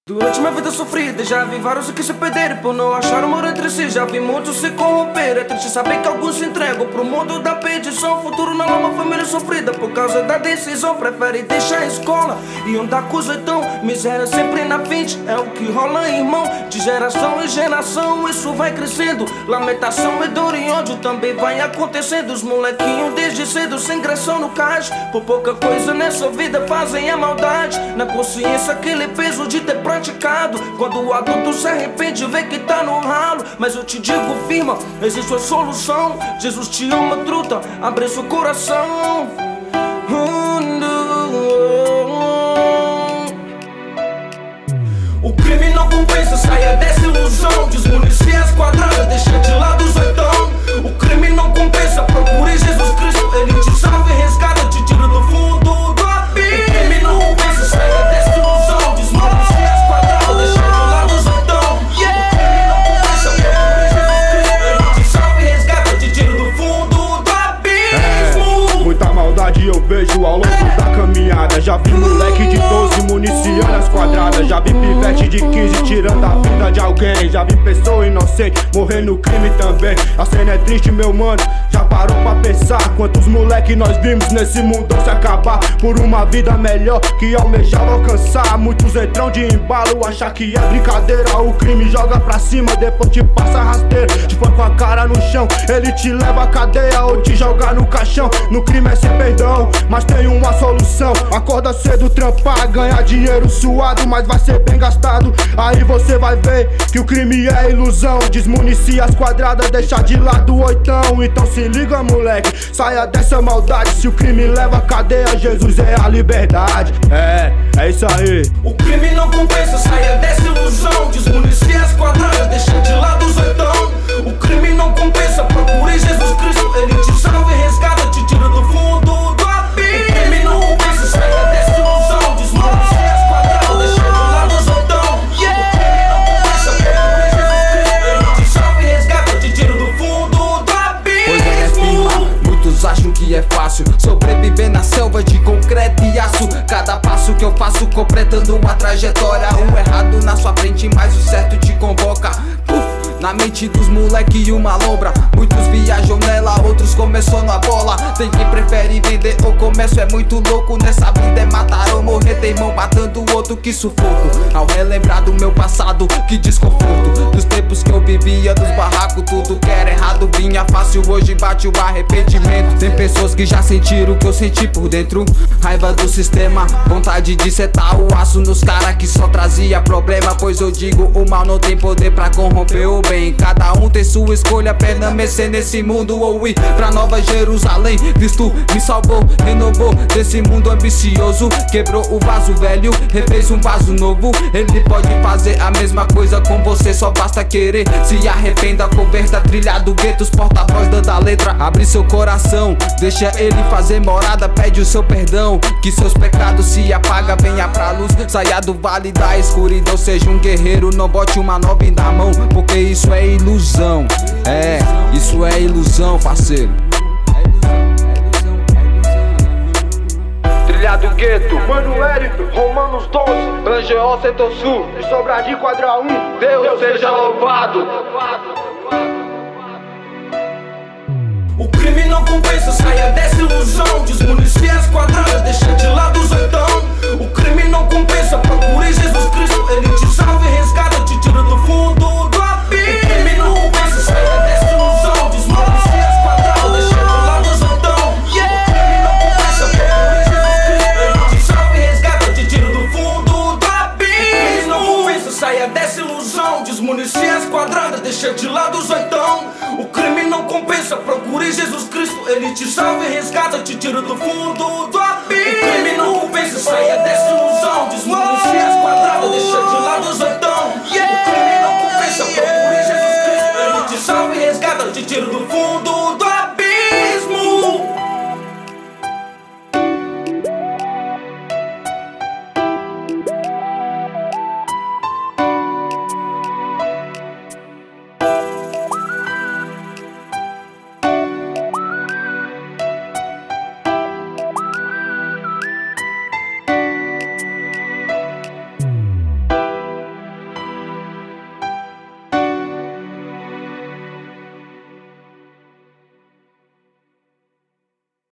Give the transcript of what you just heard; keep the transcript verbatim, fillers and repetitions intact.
Durante minha vida sofrida, já vi vários que se perderem por não achar amor entre si. Já vi muitos se corromper. É triste saber que alguns se entregam pro mundo da petição. Futuro na lama, família sofrida por causa da decisão. Prefere deixar a escola e andar com os oitão. Miséria sempre na frente, é o que rola, irmão. De geração em geração, isso vai crescendo. Lamentação e dor e ódio também vai acontecendo. Os molequinhos desde cedo sem ingressão no caixa. Por pouca coisa nessa vida fazem a maldade. Na consciência aquele peso de ter praticado. Quando o adulto se arrepende, vê que tá no ralo. Mas eu te digo, firma, existe uma solução. Jesus te ama, truta, abre seu coração. O crime não compensa, saia dessa ilusão. Desmunicia as quadradas, deixa de lado os oitão. O crime não compensa, procure Jesus Cristo. Ele te salva e resgata, te tira do fundo do abismo. O crime não compensa, saia dessa ilusão. Desmunicia as quadradas, deixa de lado os oitão. O crime não compensa, procure Jesus Cristo. Ele te salva e resgata, te tira do fundo do abismo. É, muita maldade eu vejo ao longo da caminhada. Já vi moleque de doze municiando as quadradas. Já vi pivete de quinze tirando a vida de alguém. Já vi pessoa inocente morrer no crime também. A cena é triste, meu mano, já parou pra pensar quantos moleque nós vimos nesse mundão se acabar por uma vida melhor que almejava alcançar. Muitos entram de embalo, achar que é brincadeira. O crime joga pra cima, depois te passa rasteiro. Te põe com a cara no chão, ele te leva à cadeia ou te joga no caixão. No crime é sem perdão, mas tem uma solução. Acorda cedo, trampar, ganhar dinheiro suado, mas vai ser bem gastado. Aí você vai ver que o crime é ilusão. Desmunicia as quadradas, deixa de lado o oitão. Então se liga, moleque, saia dessa maldade. Se o crime leva a cadeia, Jesus é a liberdade. É, é isso aí. O crime não compensa, saia dessa ilusão. Desmunicia as quadradas, deixa de lado os oitão. O crime não compensa, procure Jesus Cristo. Ele te salva e resgata, te tira do fundo do abismo. O crime não compensa, saia dessa ilusão. Desmunicia as quadradas, deixa de lado os oitão. O crime não compensa, procure Jesus Cristo. Ele te salva e resgata, te tira do fundo do abismo. Pois é, firma, muitos acham que é fácil sobreviver na selva de concreto e aço. Cada passo que eu faço completando uma trajetória. O errado na sua frente, mas o certo te convoca. Puf, na mente dos moleque uma lombra. Muitos viajam nela, outros começam na bola. Tem quem prefere vender, o comércio é muito louco. Nessa vida é matar ou morrer, tem irmão matando o outro, que sufoco. Ao relembrar do meu passado, que desconforto. Dos tempos que eu vivia, dos barracos, tudo que era errado vinha fácil, hoje bate o arrependimento. Tem pessoas que já sentiram o que eu senti por dentro. Raiva do sistema, vontade de setar o aço nos cara que só trazia problema. Pois eu digo, o mal não tem poder pra corromper o bem. Cada um tem sua escolha, permanecer nesse mundo ou ir pra Nova Jerusalém. Cristo me salvou, renovou desse mundo ambicioso. Quebrou o vaso velho, refez um vaso novo. Ele pode fazer a mesma coisa com você, só basta querer. Se arrependa, converta, trilha do gueto, os porta-voz dando a letra. Abre seu coração, deixa ele fazer morada, pede o seu perdão, que seus pecados se apaga, venha pra luz. Saia do vale da escuridão, seja um guerreiro, não bote uma nove na mão, porque isso é ilusão. É, isso é ilusão, parceiro. Trilha do gueto, Mano Hélito, Romanos doze, Angel Setor Sul, de Sobradinho Quadra um, Deus, Deus seja louvado. O crime não compensa, saia dessa ilusão. Desmunicia as quadradas, deixa de lado os oitão. O crime não compensa, procure Jesus Cristo. Ele te salva e resgata, te tira do fundo do abismo. O crime não compensa, saia dessa ilusão. Desmunicia as quadradas, deixa de lado os oitão. O crime não compensa, procure Jesus Cristo. Ele te salva e resgata, te tira do fundo do abismo. O crime não compensa, saia dessa ilusão. Desmunicia as quadradas, deixa de lado os oitão. O crime não compensa, procure Jesus Cristo. Ele te salva e resgata, te tira do fundo do abismo. O crime não compensa, saia dessa ilusão. Desmunicia as quadradas.